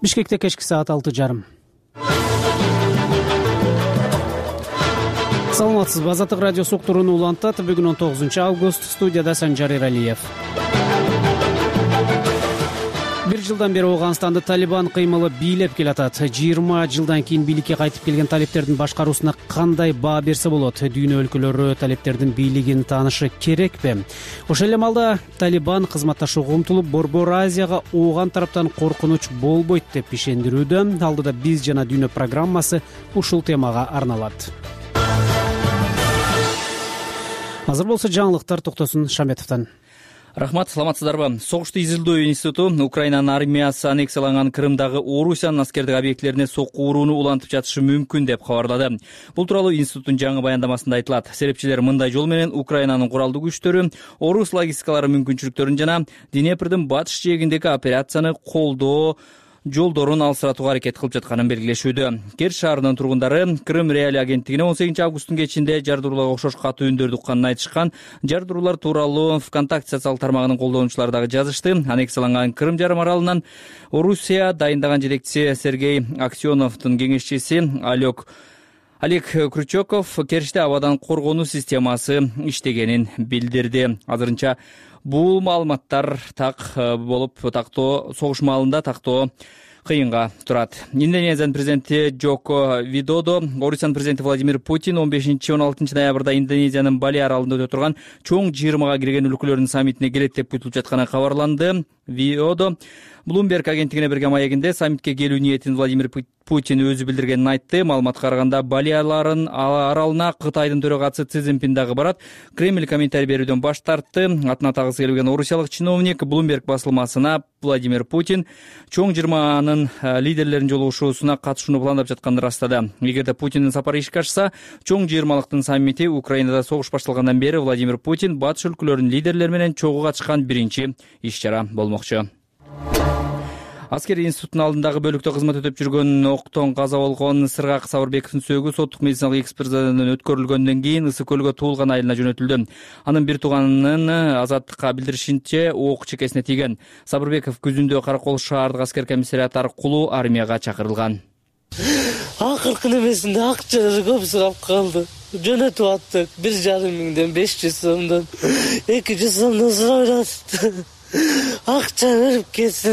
Бишкекте кечки саат 6:30. Саламатсызбы, Азаттык радиосу уктурууну улантат. Бүгүн 19-август, студияда Санжар Эралиев. Бир жылдан бери Ооганстанды Талибан кыймылы бийлеп келатат. 20 жылдан кийин бийликке кайтып келген талептердин башкаруусуна кандай баа берсе болот? Дүйнө өлкөлөрү талептердин бийлигин таанышы керекпи? Ошол эле маалда Талибан кызматташууга умтулуп, Борбор Азияга Ооган тараптан коркунуч болбойт деп ишендирүүдө. Алдыда биз жана дүйнө программасы ушул темага арналат. Азыр болсо жаңылыктар Токтосун Шаметовдон. Рахмат, саламатсыздарбы? Согушту изилдөө институту Украинанын армиясы аннексияланган Крымдагы Орусиянын аскердик объектилерине сокку урууну улантып жатышы мүмкүн деп кабарлады. Бул тууралуу институттун жаңы баяндамасында айтылат. Серепчилер мындай жол менен Украинанын куралдуу күчтөрү, Орус логистикалары мүмкүнчүлүктөрүн жана Днепрдин батыш жээгиндеги операцияны колдоо жолдорун алсыратууга аракет кылып жатканын белгилешүүдө. Керч шаарынын тургундары Крым Реалия агенттигине 18-августтун кечинде жардырууларга окшош катуу үндөрдү укканын айтышкан. Жардыруулар тууралуу ВКонтакте социалдык тармагынын колдонуучулары дагы жазышты. Аннексияланган Крым жарым аралынан Орусия дайындаган жетекчиси Сергей Аксеновдун кеңешчиси Олег Крючоков Керчте абадан коргонуу системасы иштегенин билдирди. Азырынча бул маалыматтар так болуп, согуш маалында тактоо кыйынга турат. Индонезиянын президенти Джоко Видодо, Орусиянын президенти Владимир Путин 15-16 ноябрда Индонезиянын Бали аралында өтө турган чоң 20-га кирген өлкөлөрдүн саммитине келет деп күтүлүп жатканы кабарланды. Видодо Bloomberg агенттигине берген маегинде саммитке келүү ниетин Владимир Путин өзү билдиргенин айтты. Маалыматка караганда Бали аралына Кытайдын төрагасы Си Цзиньпин дагы барат. Кремль комментарий берүүдөн баш тартты. Атына тагысы келген орусиялык чиновник Bloomberg басылмасына Владимир Путин чоң 20-нын лидерлеринин жолугушуусуна катышууну пландап жатканын ырастады. Эгерде Путиндин сапары ишке ашса, чоң 20-лыктын саммити Украинада согуш башталгандан бери Владимир Путин батыш өлкөлөрүнүн лидерлери менен чогуу катышкан биринчи иш-чара болмокчу. Аскери институттун алдындагы бөлүктө кызмат өтөп жүргөн октон каза болгон Сыргак Сабырбековдун сөөгү соттук медициналык экспертизадан өткөрүлгөндөн кийин Ысык көлгө туулган айылына жөнөтүлдү. Анын бир тууганынын Азаттыкка билдиришинче ок чекесине тийген. Сабырбеков күзүндө Каракол шаардык аскер комиссариаты аркылуу армияга чакырылган. Акыркы немесинде акчалар көп сурап калды. Жөнөтүп аттык 1,5 миңден 500 сомдон 200 сомдон сурап акча берип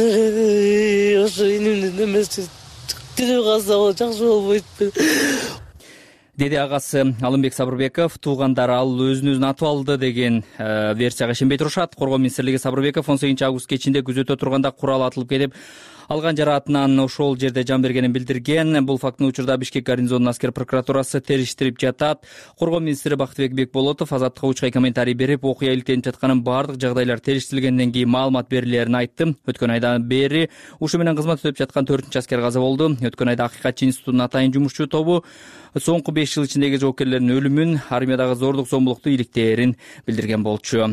кетсин, ошо инимдин эмеси тирүү калса жакшы болбойтпу, деди агасы Алымбек Сабырбеков. Туугандары ал өзүн атып алды деген версияга ишенбей турушат. Коргоо министрлиги Сабырбеков 18-август кечинде күзөтө турганда курал атылып кетип, алган жараатынан ошол жерде жан бергенин билдирген. Бул фактын учурда Бишкек гарнизонунун аскер прокуратурасы териштирип жатат. Коргоо министри Бактыбек Бекболотов Азаттыкка учкай комментарий берип, окуя иликтенип жатканын бардык жагдайлар териштирилгенден кийин маалымат берилерин айтты. Өткөн айдан бери ушу менен кызмат өтөп жаткан 4-ч аскер каза болду. Өткөн айда Акыйкатчы институтунун атайын жумушчу тобу соңку 5 жыл ичиндеги жоокерлердин өлүмүн, армиядагы зордук зомбулукту иликтээрин билдирген болчу.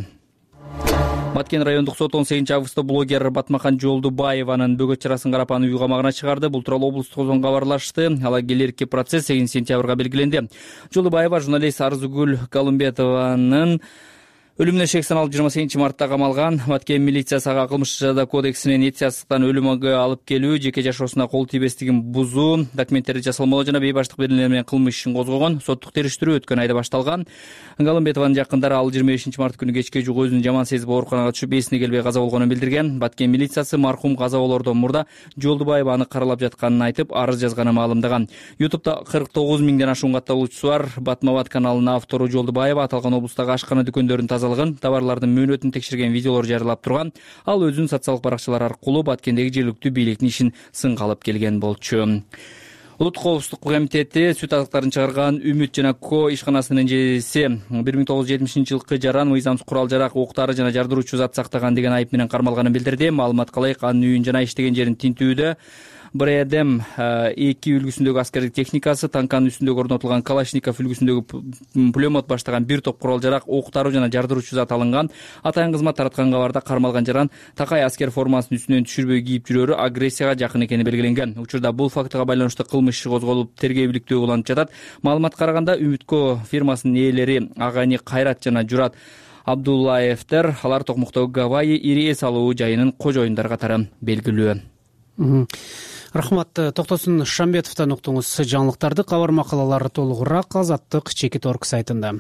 Баткен райондук сот 18-августта блогер Батмахан Жолдубаеванын бөгөт чарасын карап аны үй камагына чыгарды. Бул тууралуу облустук сотдон кабарлашты. Ала келерки процесс 8-сентябрга белгиленди. Жолдубаева журналист Арзугүл Калымбетованын өлүмүнө шек саналып 28-мартта камалган. Баткен милициясы ага кылмыш жаза кодексинин этиясыздыктан өлүмгө алып келүү, жеке жашоосуна кол тийбестигин бузуу, документтерди жасалмоо жана бейбаштык беренелер менен кылмыш ишин козгогон. Соттук териштирүү өткөн айда башталган. Калымбетованын жакындары ал 25-март күнү кечке жук өзүн жаман сезип ооруканага түшүп, эсине келбей каза болгонун билдирген. Баткен милициясы мархум каза болоордон мурда Жолдубаеваны каралап жатканын айтып, арыз жазганын маалымдаган. YouTube'да 49 миңден ашуун катталуучусу бар. Батмабат каналынын автору Жолдубаева аталган облустагы ашкана дүкөндөрүнүн тазалыгын, товарлардын мөөнөтүн текшерген видеолор жарыялап турган. Ал өзүнүн социалдык баракчалары аркылуу Баткендеги жергиликтүү бийликтин ишин сынга алып келген болчу. Улуттук коопсуздук комитети сүт азыктарын чыгарган Үмүт жана Ко ишканасынын ижеси 1970-жылкы жаран, мыйзамсыз курал-жарак, октары жана жардыруучу зат сактаган деген айып менен кармалганын билдирди. Маалыматка ылайык, анын үйүн жана иштеген жерин тинтүүдө Бредем 2 үлгүсүндөгү аскердик техникасы, танканын үстүндөгү орнотулган Калашников үлгүсүндөгү пулемет баштаган бир топ курал-жарак, октары жана жардыруучу зат алынган. Атайын кызмат тараткан кабарда кармалган жаран такай аскер формасын үстүнөн түшүрбөй кийип жүрөрү агрессияга жакын экени белгиленген. Учурда бул фактыга байланыштуу кылмыш иши козголуп, тергөө уланып жатат. Маалыматка караганда Үмүткө фирмасынын ээлери Агани Кайрат жана Журат Абдуллаевдер, алар Токмоктогу Гавайи ири эс алуу жайынын кожоюндары катары белгилүү. Рахмат. Токтосун Шамбетовдон уктуңуз жаңылыктарды. Кабар макалалары толугураак Азаттык Чекит.орг сайтында.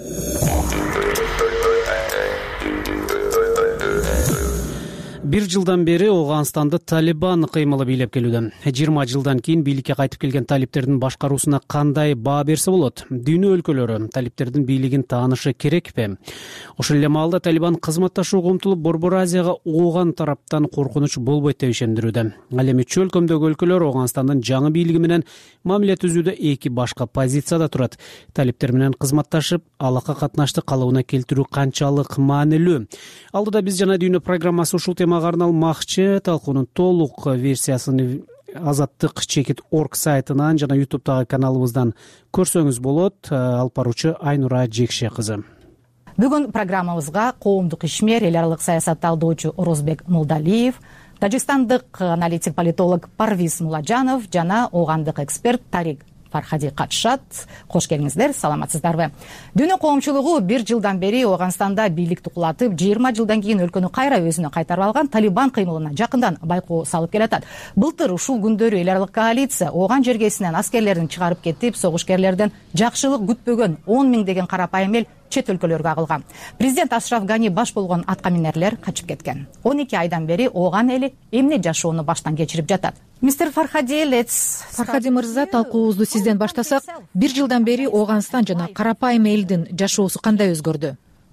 Бир жылдан бери Ооганстанды Талибан кыймылы бийлеп келүүдө. 20 жылдан кийин бийликке кайтып келген талиптердин башкаруусуна кандай баа берсе болот? Дүйнө өлкөлөрү талиптердин бийлигин таанышы керекпи? Ошол эле маалда Талибан кызматташууга умтулуп, Борбор Азияга Ооган тараптан коркунуч болбойт деп ишендирүүдө. Ал эми чөлкөмдөгү өлкөлөр Ооганстандын жаңы бийлиги менен мамиле түзүүдө эки башка позицияда турат. Талиптер менен кызматташып, алака катнашты калыбына келтирүү канчалык маанилүү? Алдыда биз жана дүйнө программасы ушул темага арналмакчы. Талкуунун толук версиясын Азаттык Чекит.орг сайтынан жана YouTube'дагы каналыбыздан көрсөңүз болот. Алып баруучу Айнура Жекше кызы. Бүгүн программабызга коомдук ишмер, эл аралык саясат талдоочу Орозбек Молдалиев, тажикстандык аналитик политолог Парвиз Муладжанов жана оогандык эксперт Тарик Фархади катышат. Кош келиңиздер, саламатсыздарбы? Дүйнө коомчулугу бир жылдан бери Ооганстанда бийликти кулатып, 20 жылдан кийин өлкөнү кайра өзүнө кайтарып алган Талибан кыймылына жакындан байкоо салып келатат. Былтыр ушул күндөрү эл аралык коалиция Ооган жергесинен аскерлерин чыгарып кетип, согушкерлерден жакшылык күтпөгөн 10 миңдеген карапайым эл чет өлкөлөргө агылган. Президент Ашраф Гани баш болгон аткаминерлер качып кеткен. 12 айдан бери Ооган эли эмне жашоону баштан кечирип жатат? Мистер Фархади мырза, талкуубузду сизден баштасак, бир жылдан бери Ооганстан жана карапайым элдин жашоосу кандай өзгөрдү?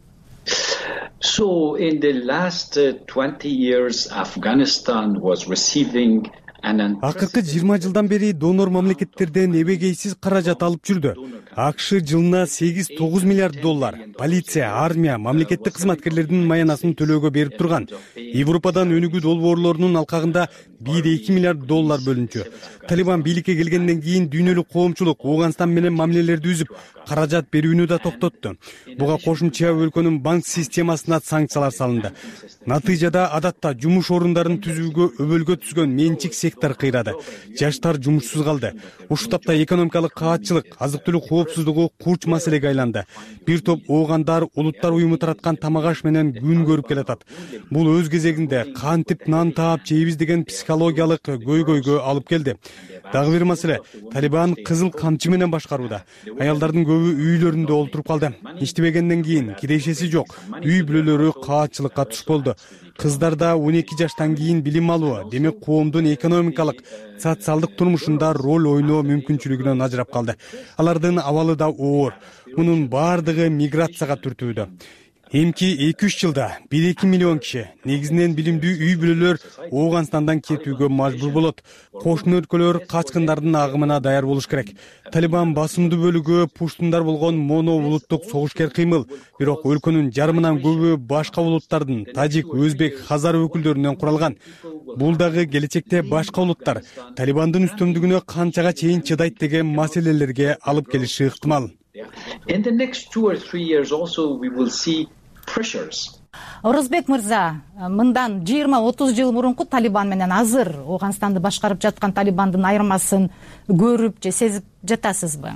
So in the last 20 years, Afghanistan was receiving Акыркы 20 жылдан бери донор мамлекеттерден эбегейсиз каражат алып жүрдү. АКШ жылына 8-9 миллиард доллар полиция, армия, мамлекеттик кызматкерлердин маянасын төлөөгө берип турган. Европадан өнүгүү долбоорлорунун алкагында 1-2 миллиард доллар бөлүнчү. Талибан бийликке келгенден кийин дүйнөлүк коомчулук Ооганстан менен мамилелерди үзүп, каражат берүүнү да токтотту. Буга кошумча өлкөнүн банк системасына санкциялар салынды. Натыйжада адатта жумуш орундарын түзүүгө өбөлгө түзгөн менчик сектор кыйрады. Жаштар жумушсуз калды. Ушул тапта экономикалык каатчылык, азык-түлүк коопсуздугу курч маселеге айланды. Бир топ оогандар улуттар уюму тараткан тамак-аш менен күн көрүп келатат. Бул өз кезегинде кантип нан таап жейбиз деген психологиялык көйгөйгө алып келди. Дагы бир маселе, Талибан кызыл камчы менен башкарууда. Аялдардын көбү үйлөрүндө олтуруп калды. Иштебегенден кийин кирешеси жок. Үй бүлөлөрү каатчылыкка туш болду. Кыздарда 12 жаштан кийин билим алуу, демек коомдун экономикалык, социалдык турмушунда роль ойноо мүмкүнчүлүгүнөн ажырап калды. Алардын абалы да оор. Мунун баардыгы миграцияга түртүүдө. Эмки 2-3 жылда 1-2 миллион киши, негизинен билимдүү үй бүлөлөр Ооганстандан кетүүгө мажбур болот. Кошуна өлкөлөр качкындардын агымына даяр болуш керек. Талибан басымдуу бөлүгү пуштундар болгон моно улуттук согушкер кыймыл, бирок өлкөнүн жарымынан көбү башка улуттардын, тажик, өзбек, хазар өкүлдөрүнөн куралган. Бул дагы келечекте башка улуттар Талибандын үстөмдүгүнө канчага чейин чыдайт деген маселелерге алып келиши ыктымал. In the next 2 or 3 years also we will see pressures. Орозбек мырза, мындан 20-30 жыл мурунку Талибан менен азыр Ооганстанды башкарып жаткан Талибандын айырмасын көрүп же сезип жатасызбы?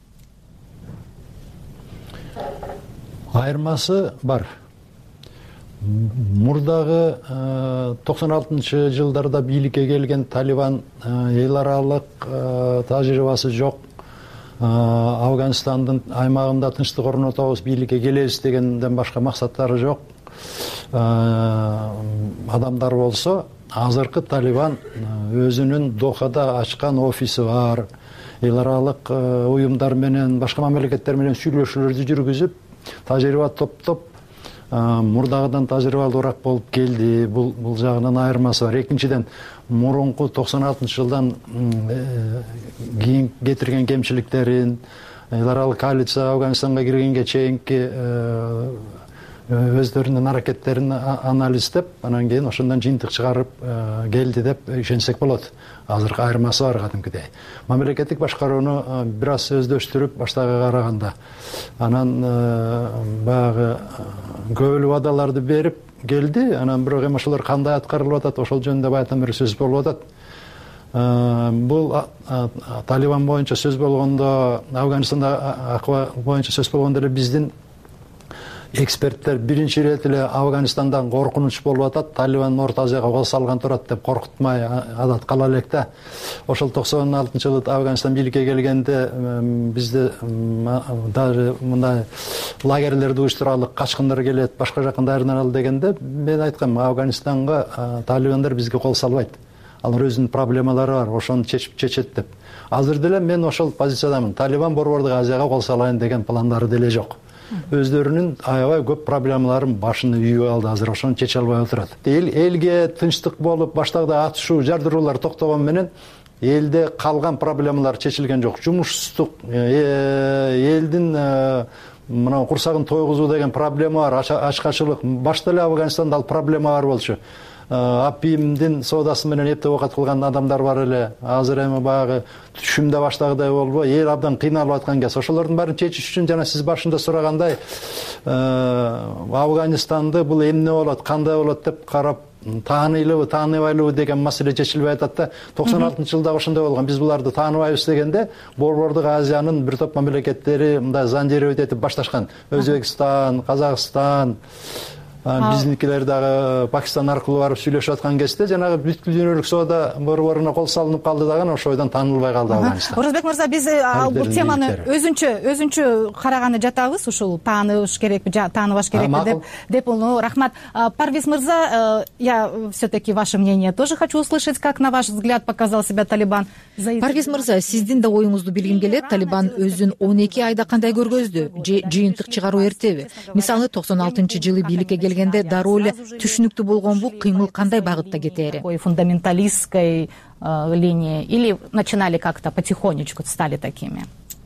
Айырмасы бар. Мурдагы 96-жылдарда бийликке келген Талибан эл аралык тажрыйбасы жок. Афганистандын аймагында тынчтык орнотобуз, бийликке келебиз дегенден башка максаттары жок. Адамдар болсо, азыркы Талибан өзүнүн Дохада ачкан офиси бар. Эл аралык уюмдар менен, башка мамлекеттер менен сүйлөшүүлөрдү жүргүзүп, тажрыйба топтоп, мурдагыдан тажрыйбалуураак болуп келди. Бул жагынан айырмасы бар. Экинчиден, мурунку 96-жылдан кийин кетирген кемчиликтерин, эл аралык коалиция Афганистанга киргенге чейинки өздөрүнүн аракеттерин анализдеп, анан кийин ошондон жыйынтык чыгарып келди деп ишенсек болот. Азыркы айырмасы бар кадимкидей. Мамлекеттик башкарууну бир аз өздөштүрүп баштагыга караганда, анан баягы көбөлүү вадаларды берип келди. Анан бирок эми ошолор кандай аткарылып атат, ошол жөнүндө баягы бир сөз болуп атат. Бул Талибан боюнча сөз болгондо, Афганистанда акыбы боюнча сөз болгондо эле биздин эксперттер биринчи ирет эле Афганистандан коркунуч болуп атат, Талибан Орто Азияга кол салган турат деп коркутмай адат кала элек да. Ошол 96-жылы Афганистан бийликке келгенде бизде даже мындай лагерлерди уюштуралы, качкындар келет, башка жакка даярданалы дегенде мен айткам, Афганистанга талибандар бизге кол салбайт. Алар өзүнүн проблемалары бар, ошону чечет деп. Азыр деле мен ошол позициядамын. Талибан Борбордук Азияга кол салайын деген пландары деле жок. Өздөрүнүн аябай көп проблемаларын башына үйүп алды, азыр ошону чече албай отурат. Элге тынчтык болуп, баштагы атышуу, жардыруулар токтогон менен элде калган проблемалар чечилген жок. Жумушсуздук, элдин мына курсагын тойгузуу деген проблема бар, ачкачылык. Башта эле Афганистанда ал проблема бар болчу. Апимдин соодасы менен эптеп оокат кылган адамдар бар эле. Азыр эми баягы түшүмдө баштагыдай болбой, эл абдан кыйналып аткан кез. Ошолордун баарын чечиш үчүн жана сиз башында сурагандай, Афганистанды бул эмне болот, кандай болот деп карап, тааныйлыбы, тааныбайлыбы деген маселе чечилбей атат да. 96-жылда ошондой болгон. Биз буларды тааныбайбыз дегенде Борбордук Азиянын бир топ мамлекеттери мындай зандировать этип башташкан. Өзбекстан, Казакстан, биздикилер дагы Пакистан аркылуу барып сүйлөшүп аткан кезде жанагы бүткүл дүйнөлүк соода борборуна кол салынып калды дагы ошол бойдон таанылбай калды Афганистан. Орозбек мырза, биз бул теманы өзүнчө караганы жатабыз. Ушул тааныбаш керекпи, тааныбаш керекпи деп. Рахмат. Парвиз мырза, я все-таки ваше мнение тоже хочу услышать, как на ваш взгляд показал себя Талибан. Парвиз мырза, сиздин да оюңузду билгим келет. Талибан өзүн 12 айда кандай көргөздү? Же жыйынтык чыгаруу эртеби? Мисалы 96-жылы бийликке келгенде дароо эле түшүнүктүү болгон бул кыймыл кандай багытта кетери? Фундаменталистской линии или начинали как-то потихонечку, стали такими?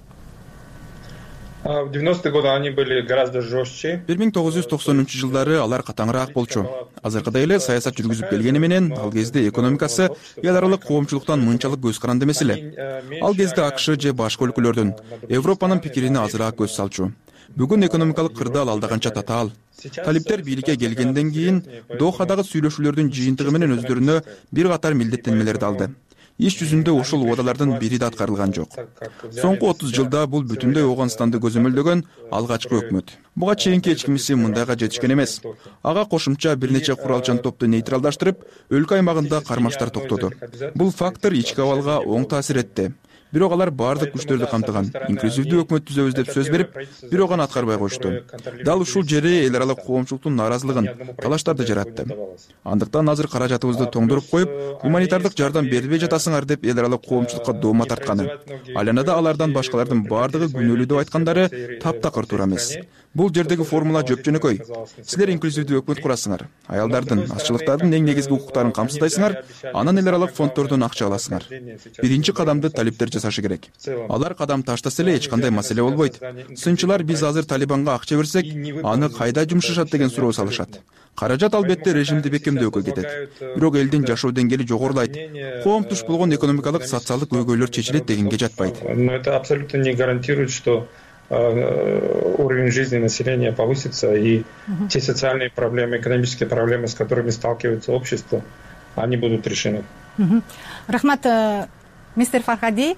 В 90-е годы они были гораздо жестче. 1990-жылдары алар катаңыраак болчу. Азыркыдай эле саясат жүргүзүп келгени менен ал кезде экономикасы эл аралык коомчулуктан мынчалык көз каранды эмес эле. Ал кезде АКШ же башка өлкөлөрдүн, Европанын пикирине азыраак көз салчу. Бүгүн экономикалык кырдаал алда канча татаал. Талиптер бийликке келгенден кийин Дохадагы сүйлөшүүлөрдүн жыйынтыгы менен өздөрүнө бир катар милдеттенмелерди алды. Иш жүзүндө ушул убадалардын бири да аткарылган жок. Соңку 30 жылда бул бүтүндөй Ооганстанды көзөмөлдөгөн алгачкы өкмөт. Буга чейинки эч кимиси мындайга жетишкен эмес. Ага кошумча бир нече куралчан топту нейтралдаштырып, өлкө аймагында кармаштар токтоду. Бул фактор ички абалга оң таасир этти. Бирок алар бардык күчтөрдү камтыган, инклюзивдүү өкмөт түзөбүз деп сөз берип, бирок аны аткарбай коюшту. Дал ушул жери эл аралык коомчулуктун нааразылыгын, талаштарды жаратты. Андыктан азыр каражатыбызды тоңдуруп коюп, гуманитардык жардам бербей жатасыңар деп эл аралык коомчулукка доома тартканы. Алянада алардан башкалардын бардыгы күнөөлүү деп айткандары таптакыр туура эмес. Бул жердеги формула жөпжөнөкөй. Силер инклюзивдүү өкмөт курасыңар, аялдардын, азчылыктардын эң негизги укуктарын камсыздайсыңар, анан эл аралык фонддордон акча аласыңар. Биринчи кадамды талиптер жасашы керек. Алар кадам таштаса эле эч кандай маселе болбойт. Сынчылар биз азыр Талибанга акча берсек, аны кайда жумшашат деген суроо салышат. Каражат албетте режимди бекемдөөгө кетет. Бирок элдин жашоо деңгээли жогорулайт. Коом туш болгон экономикалык, социалдык көйгөйлөр чечилет дегенге жатпайт. Но это абсолютно не гарантирует, что уровень жизни населения повысится, и те социальные проблемы, экономические проблемы, с которыми сталкивается общество, они будут решены. Рахмат, мистер Фархади.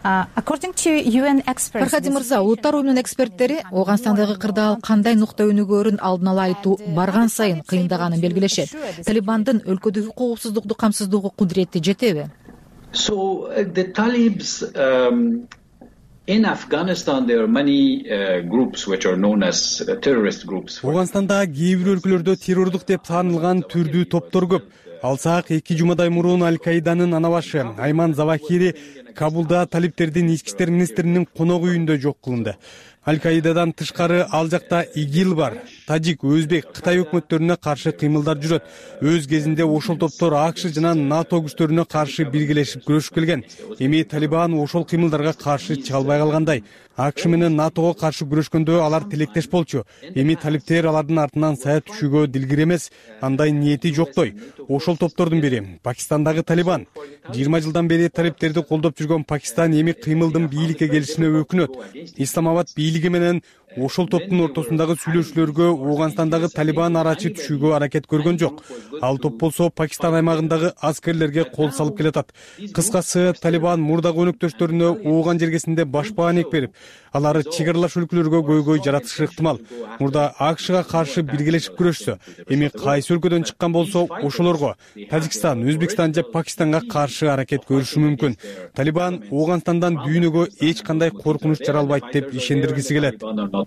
Фархади мырза, улуттар уюмунун эксперттери Ооганстандагы кырдаал кандай нукта өнүгөөрүн алдын ала айтуу барган сайын кыйындаганын белгилешет. Талибандын өлкөдөгү коопсуздукту камсыздоого кудурети жетеби? So the Talibs in Afghanistan, there are many groups which are known as terrorist groups. Ооганстанда кээ бир өлкөлөрдө террордук деп таанылган түрдүү топтор көп. Алсак 2 жумадай мурун Аль-Каиданын анабашы Айман Завахири Кабулда талиптердин ички иштер министринин конок үйүндө жок кылынды. Аль-Каидадан тышкары ал жакта ИГИЛ бар. Тажик, Өзбек, Кытай өкмөттөрүнө каршы кыймылдар жүрөт. Өз кезинде ошол топтор АКШ жана НАТО күчтөрүнө каршы биргелешип күрөшүп келген. Эми Талибан ошол кыймылдарга каршы чыга албай калгандай. АКШ менен НАТОго каршы күрөшкөндө алар тилектеш болчу. Эми талиптер алардын артынан сая түшүүгө дилгир эмес, андай ниети жоктой. Ошол топтордун бири Пакистандагы Талибан. 20 жылдан бери талиптерди колдоп жүргөн Пакистан эми кыймылдын бийликке келишине өкүнөт. Исламабад бийлиги менен ошол топтун ортосундагы сүйлөшүүлөргө Ооганстандагы Талибан арачы түшүүгө аракет көргөн жок. Ал топ болсо Пакистан аймагындагы аскерлерге кол салып келатат. Кыскасы, Талибан мурдагы өнөктөштөрүнө Ооган жергесинде башпаанек берип, алар чек аралаш өлкөлөргө көйгөй жаратышы ыктымал. Мурда АКШга каршы биргелешип күрөшсө, эми кайсы өлкөдөн чыккан болсо ошолорго Тажикстан, Өзбекстан же Пакистанга каршы аракет көрүшү мүмкүн. Талибан Ооганстандан дүйнөгө эч кандай коркунуч жаралбайт деп ишендиргиси келет.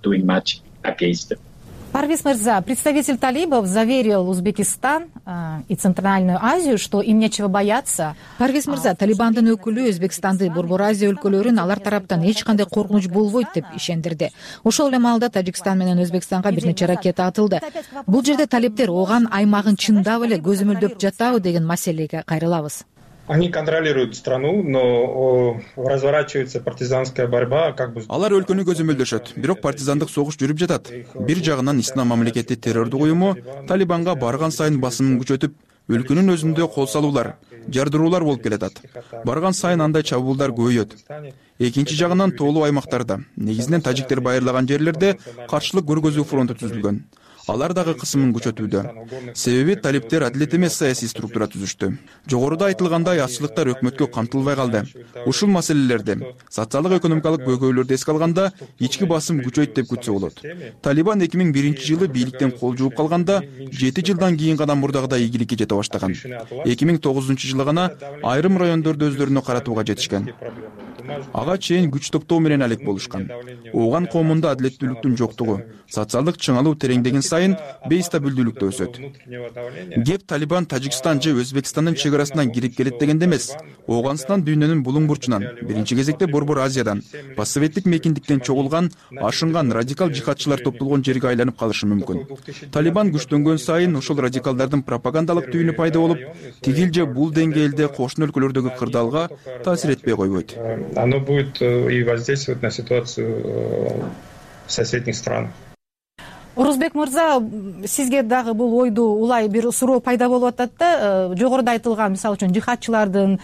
Парвиз мырза, представитель талибов заверил Узбекистан и Центральную Азию, что им нечего бояться. Парвиз мырза, Талибандын өкүлү Өзбекстанды, Борбор Азия өлкөлөрүн алар тараптан эч кандай коркунуч болбойт деп ишендирди. Ошол эле маалда Тажикстан менен Өзбекстанга бир нече ракета атылды. Бул жерде талиптер Ооган аймагын чындап эле көзөмөлдөп жатабы деген маселеге кайрылабыз. Они контролируют страну, но разворачивается партизанская борьба, как бы. Алар өлкөнү көзөмөлдөшөт, бирок партизандык согуш жүрүп жатат. Бир жагынан Ислам мамлекети террордук уюму Талибанга барган сайын басымын күчөтүп, өлкөнүн өзүндө кол салуулар, жардыруулар болуп келатат. Барган сайын андай чабуулдар көбөйөт. Экинчи жагынан тоолуу аймактарда, негизинен тажиктер байырлаган жерлерде каршылык көргөзүү фронту түзүлгөн. Алар дагы кысымын күчөтүүдө. Себеби талиптер адилет эмес саясий структура түзүштү. Жогоруда айтылгандай аччылыктар өкмөткө камтылбай калды. Ушул маселелерди, социалдык экономикалык көйгөйлөрдү эске алганда ички басым күчөйт деп күтсө болот. Талибан 2001-жылы бийликтен кол жууп калганда 7 жылдан кийин гана мурдагыдай ийгиликке жете баштаган. 2009-жылы гана айрым райондорду өздөрүнө каратууга жетишкен. Ага чейин күч топтоо менен алек болушкан. Ооган коомунда адилеттүүлүктүн жоктугу, социалдык чыңалуу тереңдеген сайын бейстабилдүүлүк да өсөт. Кеп Талибан Тажикстан же Өзбекстандын чек арасынан кирип келет дегенде эмес. Ооганстан дүйнөнүн булуң бурчунан, биринчи кезекте Борбор Азиядан, постсоветтик мекендиктен чогулган, ашынган радикал жихадчылар топтолгон жерге айланып калышы мүмкүн. Талибан күчтөнгөн сайын ошол радикалдардын пропагандалык түйүнү пайда болуп, тигил же бул деңгээлде кошуна өлкөлөрдөгү кырдаалга таасир этпей койбойт. Оно будет и воздействовать на ситуацию в соседних странах. Орозбек мырза, сизге дагы бул ойду улай бир суроо пайда болуп атат да, жогоруда айтылган, мисалы үчүн жихадчылардын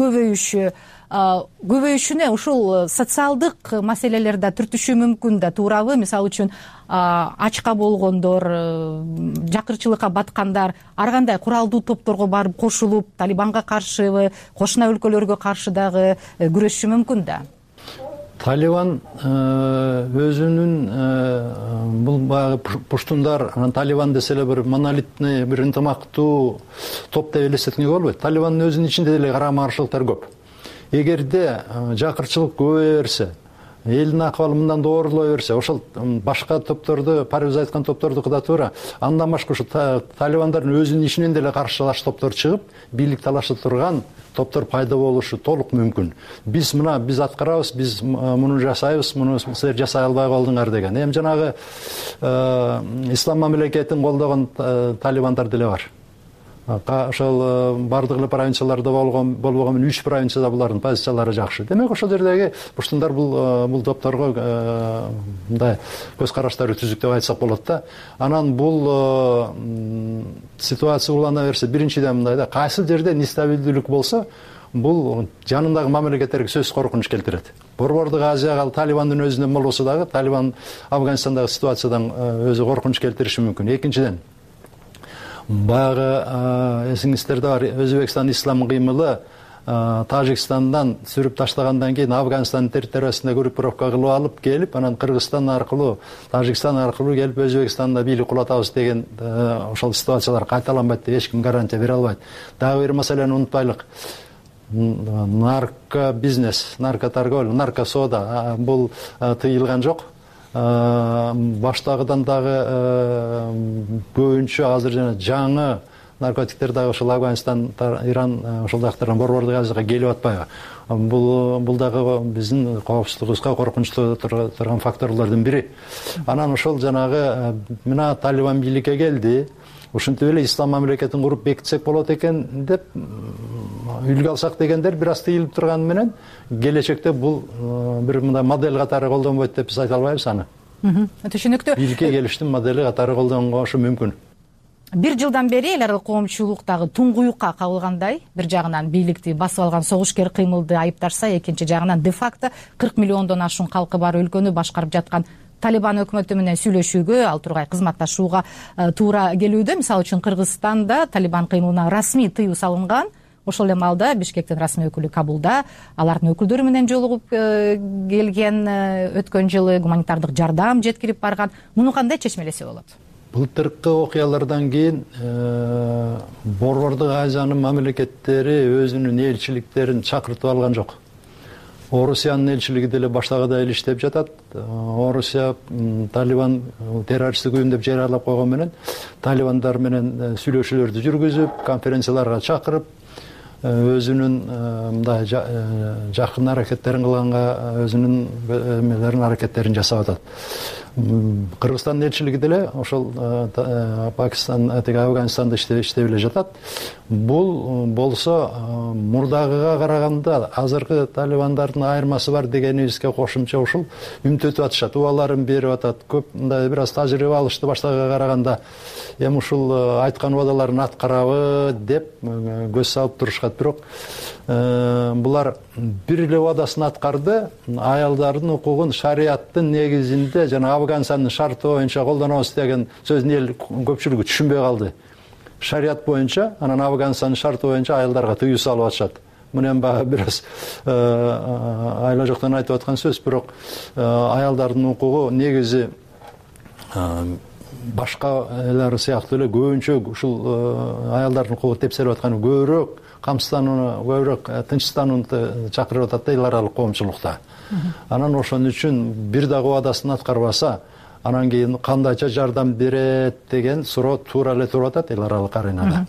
көбөйүшүнө ушул социалдык маселелер да түртүшү мүмкүн да, туурабы? Мисалы үчүн ачка болгондор, жакырчылыкка баткандар ар кандай куралдуу топторго барып кошулуп, Талибанга каршыбы, кошуна өлкөлөргө каршы дагы күрөшүшү мүмкүн да. Талибан өзүнүн бул баягы пуштундар, Талибан десе эле бир монолитный, бир ынтымактуу топ деп элестеткенге болбойт. Талибандын өзүнүн ичинде деле карама каршылыктар көп. Эгерде жакырчылык көбөйө берсе, элдин акыбалы мындан доорлой берсе, ошол башка топторду, Парвиз айткан топтордуку да туура, андан башка ушу Талибандардын өзүнүн ичинен деле каршылаш топтор чыгып, бийлик талашып турган топтор пайда болушу толук мүмкүн. Биз аткарабыз, биз муну жасайбыз, муну силер жасай албай калдыңар деген. Эми жанагы ислам мамлекетин колдогон талибандар деле бар. Ошол бардык эле провинцияларда болбогон 3 провинцияда булардын позициялары жакшы. Демек ошол жердеги пуштундар бул топторго мындай көз караштары түзүк деп айтсак болот да. Анан бул ситуация улана берсе, биринчиден мындай да, кайсы жерде нестабилдүүлүк болсо, бул жанындагы мамлекеттерге сөзсүз коркунуч келтирет. Борбордук Азияга Талибандын өзүнөн болбосо дагы, Талибан Афганистандагы ситуациядан өзү коркунуч келтириши мүмкүн. Экинчиден, баягы эсиңиздерде бар, Өзбекстан ислам кыймылы Тажикстандан сүрүп таштагандан кийин Афганистандын территориясында группировка кылып алып келип, анан Кыргызстан аркылуу, Тажикстан аркылуу келип Өзбекстанда бийлик кулатабыз деген ошол ситуациялар кайталанбайт деп эч ким гарантия бере албайт. Дагы бир маселени унутпайлык. Наркобизнес, наркоторговля, наркосода бул тыйылган жок. Баштагыдан дагы көбүнчө азыр жана жаңы наркотиктер дагы ошол Афганистан, Иран ошол жактардан Борбордук Азияга келип атпайбы? Бул дагы биздин коопсуздугубузга коркунучтуу турган факторлордун бири. Анан ошол жанагы мына Талибан бийликке келди, ушинтип эле ислам мамлекетин куруп бекитсек болот экен деп үлгү алсак дегендер бир аз тыйылып турганы менен келечекте бул бир мындай модель катары колдонбойт деп биз айта албайбыз аны. Түшүнүктүү. Бийликке келиштин модели катары колдонгошу мүмкүн. Бир жылдан бери эл аралык коомчулуктагы туңгуюкка кабылгандай, бир жагынан бийликти басып алган согушкер кыймылды айыпташса, экинчи жагынан де факто 40 миллиондон ашуун калкы бар өлкөнү башкарып жаткан талибан өкмөтү менен сүйлөшүүгө, ал тургай кызматташууга туура келүүдө. Мисалы үчүн Кыргызстанда талибан кыймылына расмий тыюу салынган. Ошол эле маалда Бишкектин расмий өкүлү Кабулда алардын өкүлдөрү менен жолугуп келген, өткөн жылы гуманитардык жардам жеткирип барган. Муну кандай чечмелесе болот? Былтыркы окуялардан кийин Борбордук Азиянын мамлекеттери өзүнүн элчиликтерин чакыртып алган жок. Орусиянын элчилиги деле баштагыдай эле иштеп жатат. Орусия талибан террористтик уюм деп жарыялап койгон менен талибандар менен сүйлөшүүлөрдү жүргүзүп, конференцияларга чакырып, өзүнүн мындай жакын аракеттерин кылганга өзүнүн аракеттерин жасап атат. Кыргызстандын элчилиги деле ошол Пакистан, Афганистанда иштеп эле жатат. Бул болсо мурдагыга караганда азыркы талибандардын айырмасы бар дегенибизге кошумча ушул үмүттөтүп атышат, убаларын берип атат. Көп мындай бир аз тажрыйба алышты баштагыга караганда. Эми ушул айткан убадаларын аткарабы деп көз салып турушат. Бирок булар бир эле убадасын аткарды, аялдардын укугун шариаттын негизинде жана Афганистандын шарты боюнча колдонобуз деген сөздүн эл көпчүлүгү түшүнбөй калды. Шарият боюнча, анан Афганистандын шарты боюнча аялдарга тыюу салып атышат. Муну эми баягы бир аз айла жоктон айтып аткан сөз, бирок аялдардын укугу негизи башка элер сыяктуу эле көбүнчө ушул аялдардын укугу тепселип атканы көбүрөөк камсызданууну, көбүрөөк тынчтанууну чакырып атат да эл аралык коомчулукта. Анан ошон үчүн бир дагы убадасын аткарбаса, анан кийин кандайча жардам берет деген суроо туура эле туруп атат эл аралык аренада.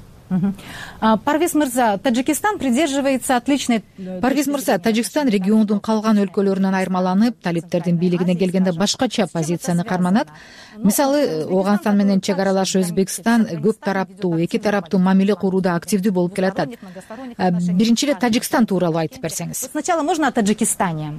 Парвиз мырза, Таджикистан придерживается отличной... Парвиз мырза, Тажикстан региондун калган өлкөлөрүнөн айырмаланып, талиптердин бийлигине келгенде башкача позицияны карманат. Мисалы, Ооганстан менен чек аралаш Өзбекстан көп тараптуу, эки тараптуу мамиле курууда активдүү болуп келатат. Биринчи эле Тажикстан тууралуу айтып берсеңиз. Сначала можно о Таджикистане.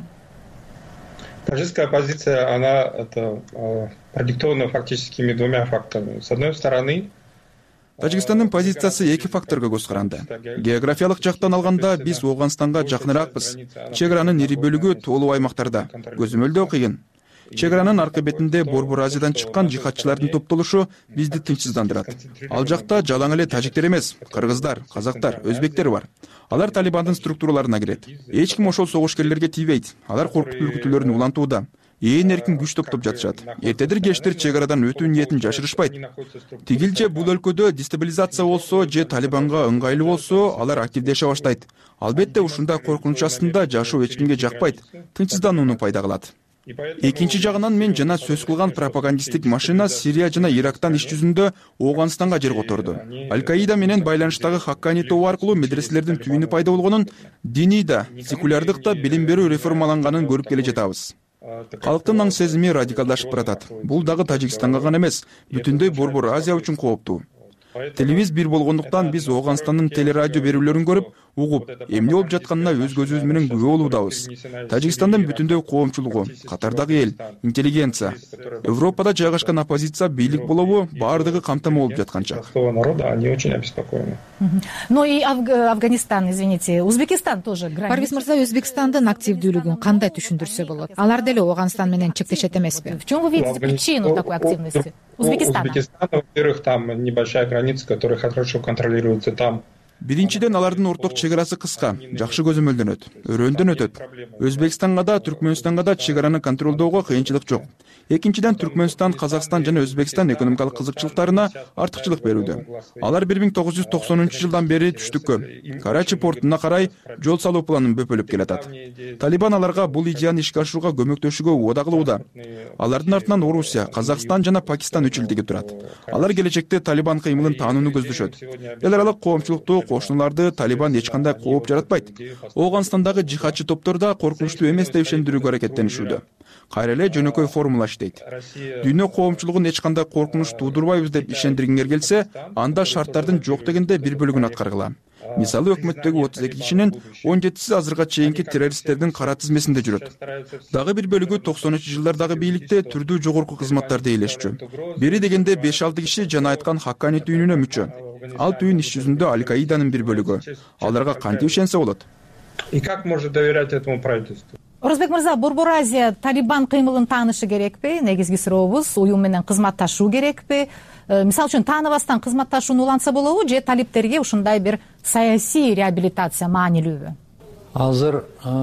Таджикская позиция, она продиктована фактическими двумя фактами. С одной стороны, Тажикстандын позициясы эки факторго көз каранды. Географиялык жактан алганда биз Ооганстанга жакыныракпыз. Чек аранын ири бөлүгү тоолуу аймактарда. Көзөмөлдөө кыйын. Чек аранын аркы бетинде Борбор Азиядан чыккан жихадчылардын топтолушу бизди тынчсыздандырат. Ал жакта жалаң эле тажиктер эмес, кыргыздар, казактар, өзбектер бар. Алар талибандын структураларына кирет. Эч ким ошол согушкерлерге тийбейт. Алар коркутуп үркүтүүлөрүн улантууда. Ээн эркин күч топтоп жатышат. Эртедир кечтир чек арадан өтүү ниетин жашырышпайт. Тигилже бул өлкөдө дестабилизация болсо же талибанга ыңгайлуу болсо, алар активдеше баштайт. Албетте ушундай коркунуч астында жашоо эч кимге жакпайт. Тынчсызданууну пайда кылат. Экинчи жагынан мен жана сөз кылган пропагандисттик машина Сирия жана Ирактан иш жүзүндө Ооганстанга жер которду. Аль-Каида менен байланыштагы Хаккани тобу аркылуу медреселердин түйүнү пайда болгонун, диний да, секулярдык да билим берүү реформаланганын көрүп келе жатабыз. Калктын аң сезими радикалдашып баратат. Бул дагы Тажикстанга гана эмес, бүтүндөй Борбор Азия үчүн кооптуу. Телевиз бир болгондуктан биз Ооганстандын телерадио берүүлөрүн көрүп, угуп, эмне болуп жатканына өз көзүбүз менен күбө болуудабыз. Тажикстандын бүтүндөй коомчулугу, катардагы эл, интеллигенция, Европада жайгашкан оппозиция бийлик болобу баардыгы камтама болуп жатканчак. Ну и Афганистан, извините, Узбекистан тоже. Парвиз мырза, Өзбекстандын активдүүлүгүн кандай түшүндүрсө болот? Алар деле Ооганстан менен чектешет эмеспи? В чем вы видите причину такой активности Узбекистана? Во-первых, там небольшая граница, которая хорошо контролируется там. Биринчиден алардын орток чек арасы кыска, жакшы көзөмөлдөнөт, өрөөндөн өтөт. Өзбекстанга да, Түркмөнстанга да чек араны контролдоого кыйынчылык жок. Экинчиден Түркмөнстан, Казакстан жана Өзбекстан экономикалык кызыкчылыктарына артыкчылык берүүдө. Алар 1990-жылдан бери түштүккө, Карачи портуна карай жол салуу планын бөпөлөп келатат. Талибан аларга бул идеяны ишке ашырууга көмөктөшүүгө убада кылууда. Алардын артынан Орусия, Казакстан жана Пакистан үчүлдүгү турат. Алар келечекте Талибан кыймылын таанууну көздөшөт. Эл аралык коомчулукту, кошуналарды Талибан эч кандай кооп жаратпайт. Ооганстандагы жихадчы топтор да коркунучтуу эмес деп ишендирүүгө аракеттенишүүдө. Кайра эле жөнөкөй формула иштейт. Дүйнө коомчулугун эч кандай коркунуч туудурбайбыз деп ишендиргиңер келсе, анда шарттардын жок дегенде бир бөлүгүн аткаргыла. Мисалы, өкмөттөгү 32 кишинин 17си азырга чейинки террористтердин кара тизмесинде жүрөт. Дагы бир бөлүгү 90-жылдардагы бийликте түрдүү жогорку кызматтарда ээлешчү. Бери дегенде 5-6 киши жана айткан Хаккани түйүнүнө мүчө. Ал түйүн иш жүзүндө Аль-Каиданын бир бөлүгү. Аларга кантип ишенсе болот? И как может доверять этому правительству? Орозбек мырза, Борбор Азия Талибан кыймылын таанышы керекпи? Негизги сурообуз, уюм менен кызматташуу керекпи? Мисалы үчүн тааныбастан кызматташууну улантса болобу же талиптерге ушундай бир саясий реабилитация маанилүүбү? Азыр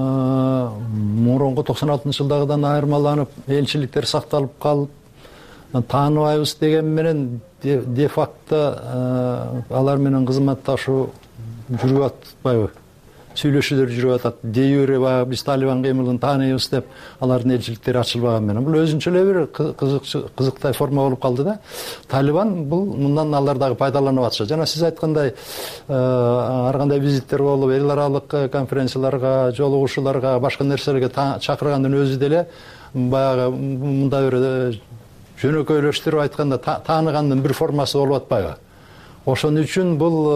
мурунку 96-жылдагыдан айырмаланып, элчиликтер сакталып калып, тааныбайбыз деген менен де факто алар менен кызматташуу жүрүп атпайбы? Сүйлөшүүлөр жүрүп атат. Де юре баягы биз Талибан кыймылын тааныйбыз деп алардын элчиликтери ачылбаган менен. Бул өзүнчө эле бир кызыктай форма болуп калды да. Талибан бул мындан алар дагы пайдаланып атышат. Жана сиз айткандай ар кандай визиттер болуп, эл аралык конференцияларга, жолугушууларга, башка нерселерге чакыргандын өзү деле баягы мындай бир жөнөкөйлөштүрүп айтканда тааныгандын бир формасы болуп атпайбы? Ошон үчүн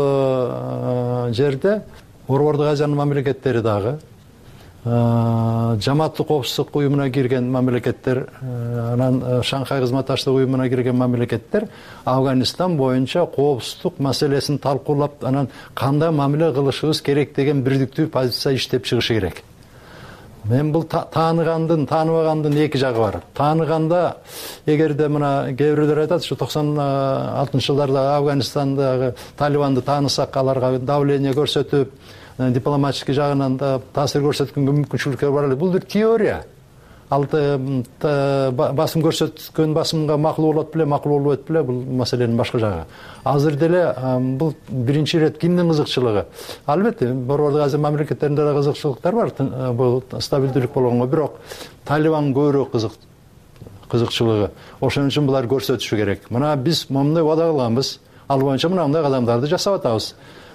бул жерде Борбордук Азиянын мамлекеттери дагы, Жамааттык коопсуздук уюмуна кирген мамлекеттер, анан Шанхай кызматташтык уюмуна кирген мамлекеттер Афганистан боюнча коопсуздук маселесин талкуулап, анан кандай мамиле кылышыбыз керек деген бирдиктүү позиция иштеп чыгышы керек. Мен бул тааныбагандын эки жагы бар. Тааныганда, эгерде мына кээ бирлер айтат, ушу 96-жылдарда Афганистандагы Талибанды таанысак, аларга давление көрсөтүп, дипломатический жагынан да таасир көрсөткөнгө мүмкүнчүлүктөр бар эле. Бул бир теория. Ал басым көрсөткөн басымга макул болот беле, макул болбойт беле, бул маселенин башка жагы. Азыр деле бул биринчи ирет кимдин кызыкчылыгы? Албетте, Борбордук Азия мамлекеттеринде да кызыкчылыктар бар, бул стабилдүүлүк болгонго, бирок Талибан көбүрөөк кызыкчылыгы. Ошон үчүн булар көрсөтүшү керек. Мына биз момундай убада кылганбыз, ал боюнча мындай кадамдарды жасап атабыз.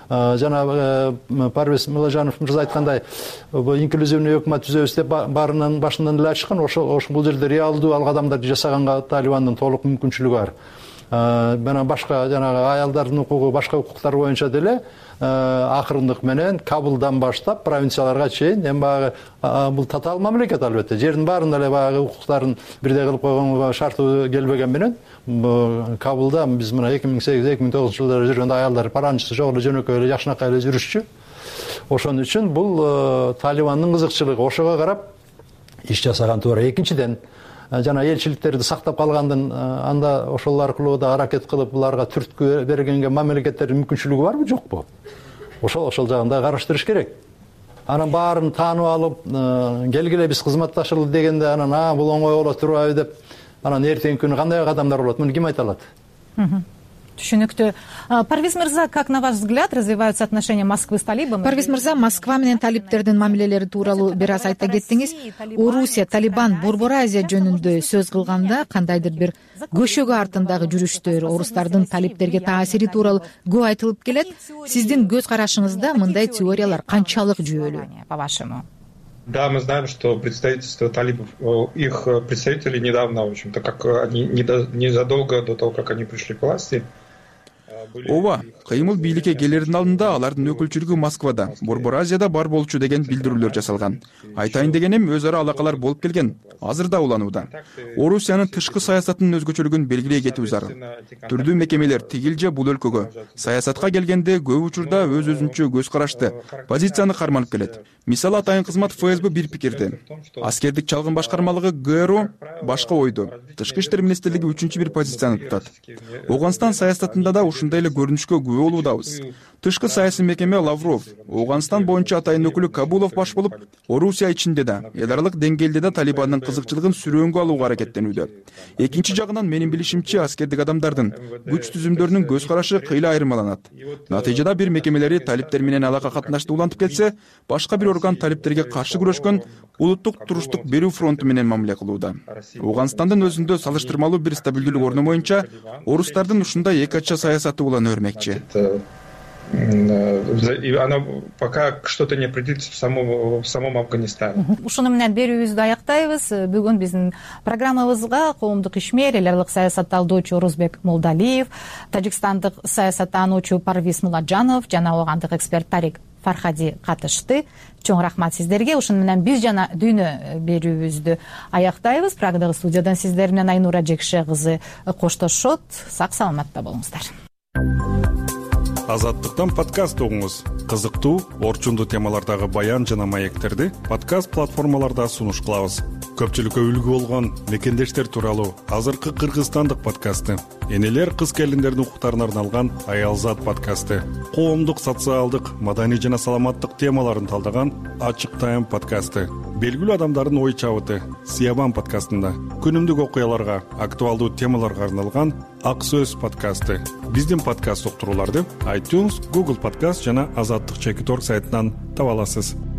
Жана Парвиз Мулажанов мырза айткандай, инклюзивный өкмөт түзөбүз деп башынан эле ачкан, ошол бул жерде реалдуу ал кадамдарды жасаганга Талибандын толук мүмкүнчүлүгү бар. Мына башка жанагы аялдардын укугу, башка укуктар боюнча деле акырындык менен Кабулдан баштап провинцияларга чейин, эми баягы бул татаал мамлекет албетте. Жердин баарында эле баягы укуктарын бирдей кылып койгонго шарты келбеген менен Кабулда биз мына 2008-2009 жылдары жүргөндө аялдар паранчысы жок эле, жөнөкөй эле, жакшынакай эле жүрүшчү. Ошон үчүн бул Талибандын кызыкчылыгы, ошого карап иш жасаган туура. Экинчиден, жана элчиликтерди сактап калгандын анда ошол аркылуу да аракет кылып буларга түрткү бергенге мамлекеттердин мүмкүнчүлүгү барбы, жокпу? Ошол жагында караштырыш керек. Анан баарын таанып алып, келгиле биз кызматташалы дегенде анан бул оңой боло турбайбы деп, анан эртеңки күнү кандай кадамдар болот? Муну ким айта алат? Түшүнүктүү. Парвиз мырза, как на ваш взгляд развиваются отношения Москвы с Талибом? Парвиз мырза, Москва менен талиптердин мамилелери тууралуу бир аз айта кеттиңиз. Орусия, Талибан, Борбор Азия жөнүндө сөз кылганда кандайдыр бир көшөгө артындагы жүрүштөр, орустардын талиптерге таасири тууралуу көп айтылып келет. Сиздин көз карашыңызда мындай теориялар канчалык жүйөлүү, по-вашему? Да, мы знаем, что представительство талибов, их представители недавно, в общем-то, как они незадолго до того, как они пришли к власти. Ооба, кыймыл бийликке келердин алдында алардын өкүлчүлүгү Москвада, Борбор Азияда бар болчу деген билдирүүлөр жасалган. Айтайын дегеним өз ара алакалар болуп келген, азыр да уланууда. Орусиянын тышкы саясатынын өзгөчөлүгүн белгилей кетүү зарыл. Түрдүү мекемелер тигил же бул өлкөгө саясатка келгенде көп учурда өз-өзүнчө көз карашты, позицияны карманып келет. Мисалы, атайын кызмат ФСБ бир пикирде. Аскердик чалгын башкармалыгы ГРУ башка ойду. Тышкы иштер министрлиги үчүнчү бир позицияны тутат. Ауганстан саясатында да ушундай эле көрүнүшкө күбө болуудабыз. Тышкы саясий мекеме Лавров, Ауганстан боюнча атайын өкүлү Кабулов баш болуп, Орусия ичинде да, эл аралык деңгээлде да Талибандын кызыкчылыгын сүрөөнгө алууга аракеттенүүдө. Экинчи жагынан менин билишимче аскердик адамдардын, күч түзүмдөрүнүн көз карашы кыйла айырмаланат. Натыйжада бир мекемелери талиптер менен алака катнашты улантып кетсе, башка бир орган талиптерге каршы күрөшкөн улуттук туруштук берүү фронту менен мамиле кылууда. Ауганстандын өзүндө салыштырмалуу бир стабилдүүлүк орну боюнча орустардын ушундай эки ача саясаты улана өрмекчи. И она пока что-то не определится в самом Афганистане. Ушуну менен берүүбүздү аяктайбыз. Бүгүн биздин программабызга коомдук ишмер, эл аралык саясат талдоочу Орозбек Молдалиев, тажикстандык саясаттануучу Парвиз Мулажанов жана оогандык эксперт Тарик Фархади катышты. Чоң рахмат сиздерге. Ушуну менен биз жана дүйнө берүүбүздү аяктайбыз. Прагдагы студиядан сиздер менен Айнура Жекше кызы коштошот. Сак саламатта болуңуздар. Азаттыктан подкаст угуңуз. Кызыктуу, орчундуу темалардагы баян жана маектерди подкаст платформаларда сунуш кылабыз. Көпчүлүккө үлгү болгон мекендештер тууралуу азыркы кыргызстандык подкасты, энелер кыз келиндердин укуктарына арналган Аялзат подкасты, коомдук, социалдык, маданий жана саламаттык темаларын талдаган Ачык Тайм подкасты, белгилүү адамдардын ой чабыты Сиябан подкастында, күнүмдүк окуяларга, актуалдуу темаларга арналган Ак Сөз подкасты. Биздин подкаст уктурууларды iTunes, Google Podcast жана Азаттык.org сайтынан таба аласыз.